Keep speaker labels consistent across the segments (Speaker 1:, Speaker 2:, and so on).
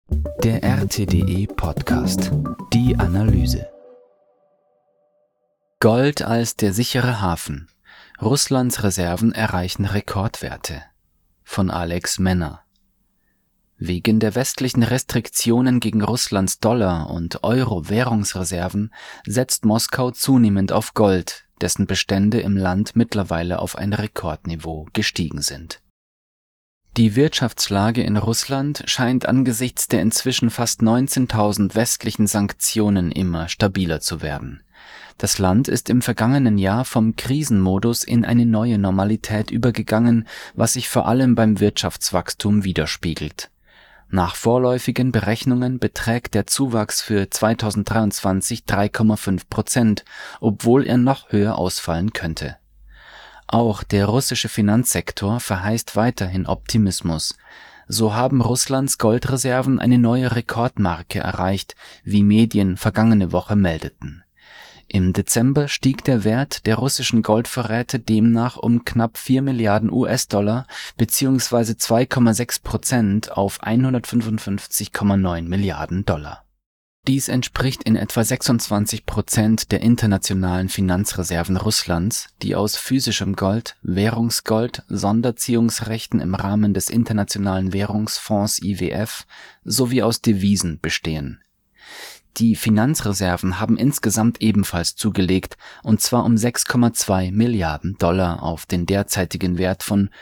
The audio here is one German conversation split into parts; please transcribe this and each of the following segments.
Speaker 1: Der RTDE Podcast. Die Analyse. Gold als der sichere Hafen. Russlands Reserven erreichen Rekordwerte. Von Alex Menner. Wegen der westlichen Restriktionen gegen Russlands Dollar- und Euro-Währungsreserven setzt Moskau zunehmend auf Gold, dessen Bestände im Land mittlerweile auf ein Rekordniveau gestiegen sind. Die Wirtschaftslage in Russland scheint angesichts der inzwischen fast 19.000 westlichen Sanktionen immer stabiler zu werden. Das Land ist im vergangenen Jahr vom Krisenmodus in eine neue Normalität übergegangen, was sich vor allem beim Wirtschaftswachstum widerspiegelt. Nach vorläufigen Berechnungen beträgt der Zuwachs für 2023 3,5%, obwohl er noch höher ausfallen könnte. Auch der russische Finanzsektor verheißt weiterhin Optimismus. So haben Russlands Goldreserven eine neue Rekordmarke erreicht, wie Medien vergangene Woche meldeten. Im Dezember stieg der Wert der russischen Goldvorräte demnach um knapp 4 Milliarden US-Dollar bzw. 2,6% auf 155,9 Milliarden Dollar. Dies entspricht in etwa 26% der internationalen Finanzreserven Russlands, die aus physischem Gold, Währungsgold, Sonderziehungsrechten im Rahmen des Internationalen Währungsfonds IWF sowie aus Devisen bestehen. Die Finanzreserven haben insgesamt ebenfalls zugelegt, und zwar um 6,2 Milliarden Dollar auf den derzeitigen Wert von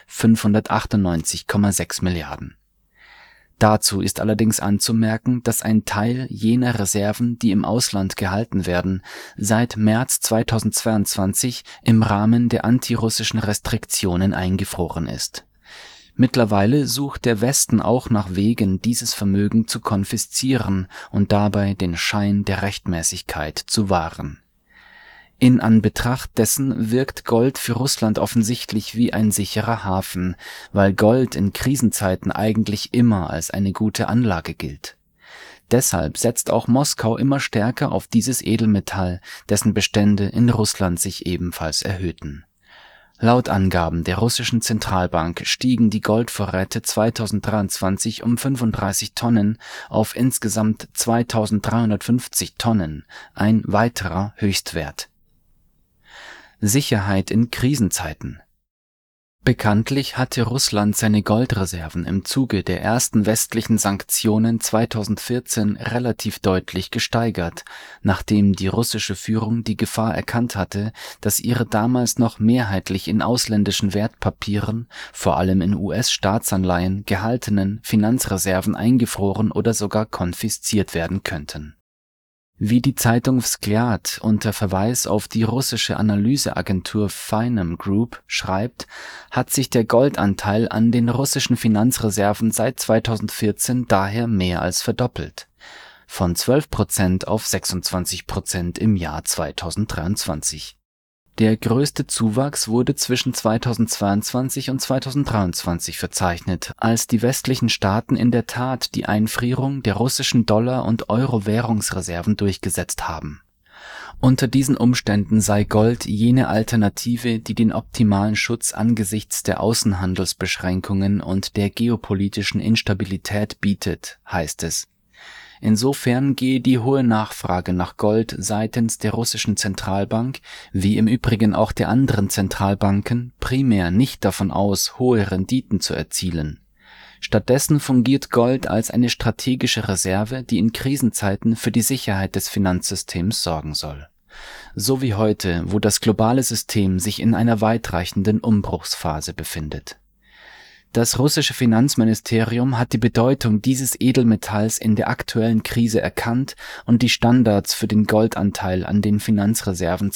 Speaker 1: 598,6 Milliarden. Dazu ist allerdings anzumerken, dass ein Teil jener Reserven, die im Ausland gehalten werden, seit März 2022 im Rahmen der antirussischen Restriktionen eingefroren ist. Mittlerweile sucht der Westen auch nach Wegen, dieses Vermögen zu konfiszieren und dabei den Schein der Rechtmäßigkeit zu wahren. In Anbetracht dessen wirkt Gold für Russland offensichtlich wie ein sicherer Hafen, weil Gold in Krisenzeiten eigentlich immer als eine gute Anlage gilt. Deshalb setzt auch Moskau immer stärker auf dieses Edelmetall, dessen Bestände in Russland sich ebenfalls erhöhten. Laut Angaben der russischen Zentralbank stiegen die Goldvorräte 2023 um 35 Tonnen auf insgesamt 2350 Tonnen, ein weiterer Höchstwert. Sicherheit in Krisenzeiten. Bekanntlich hatte Russland seine Goldreserven im Zuge der ersten westlichen Sanktionen 2014 relativ deutlich gesteigert, nachdem die russische Führung die Gefahr erkannt hatte, dass ihre damals noch mehrheitlich in ausländischen Wertpapieren, vor allem in US-Staatsanleihen, gehaltenen Finanzreserven eingefroren oder sogar konfisziert werden könnten. Wie die Zeitung Vzгляd unter Verweis auf die russische Analyseagentur Finam Group schreibt, hat sich der Goldanteil an den russischen Finanzreserven seit 2014 daher mehr als verdoppelt. Von 12% auf 26% im Jahr 2023. Der größte Zuwachs wurde zwischen 2022 und 2023 verzeichnet, als die westlichen Staaten in der Tat die Einfrierung der russischen Dollar- und Euro-Währungsreserven durchgesetzt haben. Unter diesen Umständen sei Gold jene Alternative, die den optimalen Schutz angesichts der Außenhandelsbeschränkungen und der geopolitischen Instabilität bietet, heißt es. Insofern gehe die hohe Nachfrage nach Gold seitens der russischen Zentralbank, wie im Übrigen auch der anderen Zentralbanken, primär nicht davon aus, hohe Renditen zu erzielen. Stattdessen fungiert Gold als eine strategische Reserve, die in Krisenzeiten für die Sicherheit des Finanzsystems sorgen soll. So wie heute, wo das globale System sich in einer weitreichenden Umbruchsphase befindet. Das russische Finanzministerium hat die Bedeutung dieses Edelmetalls in der aktuellen Krise erkannt und die Standards für den Goldanteil an den Finanzreserven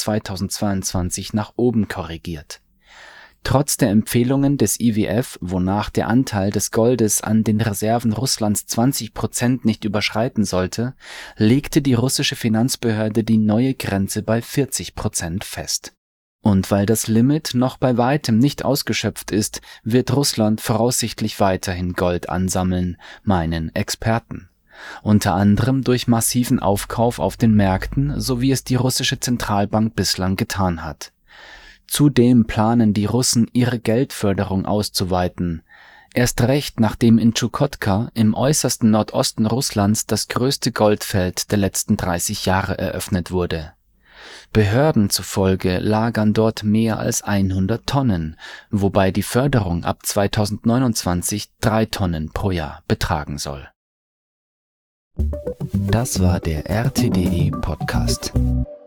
Speaker 1: 2022 nach oben korrigiert. Trotz der Empfehlungen des IWF, wonach der Anteil des Goldes an den Reserven Russlands 20% nicht überschreiten sollte, legte die russische Finanzbehörde die neue Grenze bei 40% fest. Und weil das Limit noch bei weitem nicht ausgeschöpft ist, wird Russland voraussichtlich weiterhin Gold ansammeln, meinen Experten. Unter anderem durch massiven Aufkauf auf den Märkten, so wie es die russische Zentralbank bislang getan hat. Zudem planen die Russen, ihre Geldförderung auszuweiten. Erst recht, nachdem in Tschukotka im äußersten Nordosten Russlands das größte Goldfeld der letzten 30 Jahre eröffnet wurde. Behörden zufolge lagern dort mehr als 100 Tonnen, wobei die Förderung ab 2029 3 Tonnen pro Jahr betragen soll. Das war der RTDE Podcast.